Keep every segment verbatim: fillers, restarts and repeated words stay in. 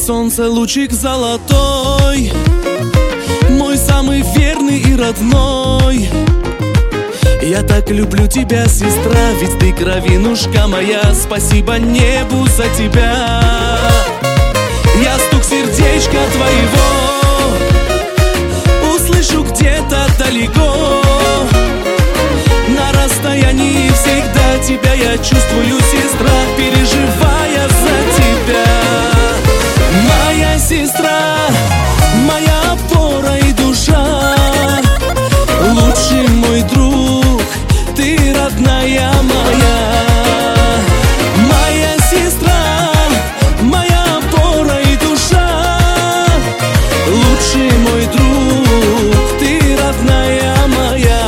солнца лучик золотой, мой самый верный и родной. Я так люблю тебя, сестра, ведь ты кровинушка моя. Спасибо небу за тебя. Я стук сердечка твоего услышу где-то далеко. На расстоянии всегда тебя я чувствую, сестра, переживая за тебя. Моя сестра, моя опора и душа, лучший мой друг, ты родная моя. Моя сестра, моя опора и душа, лучший мой друг, ты родная моя.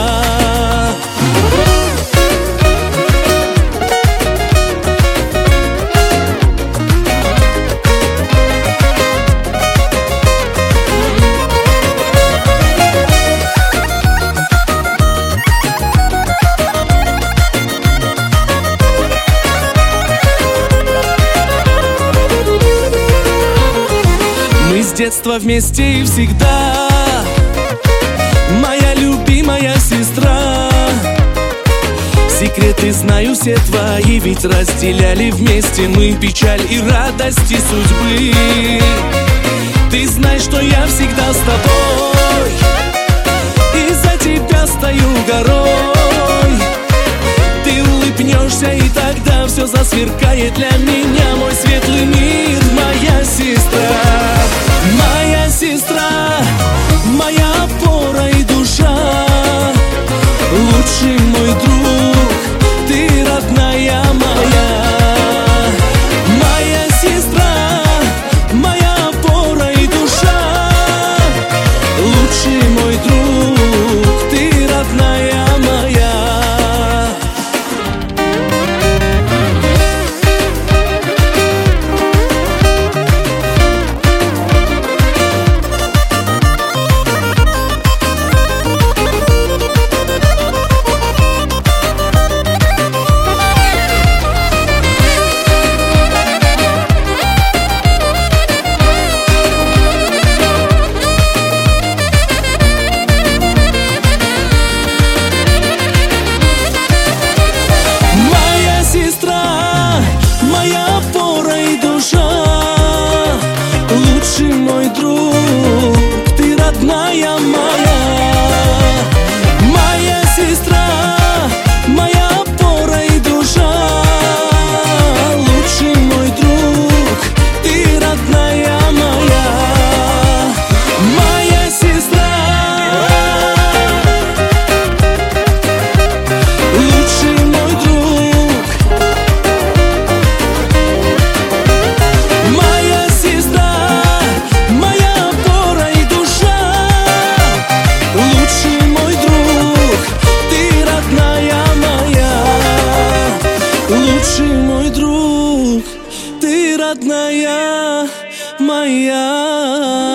С детства вместе и всегда, моя любимая сестра. Секреты знаю все твои, ведь разделяли вместе мы печаль и радости судьбы. Ты знаешь, что я всегда с тобой, и за тебя стою горой. Ты улыбнешься, и тогда все засверкает для меня. Мой светлый мир, моя сестра. Моя сестра, моя опора и душа, лучший мой друг, ты родная моя. Моя сестра, моя опора и душа, лучший мой друг, ты родная моя. Лучший мой друг, ты родная моя. Моя сестра, моя опора и душа, лучший мой друг, ты родная моя. Моя сестра, лучший мой друг. Моя сестра, лучший мой друг, ты родная моя.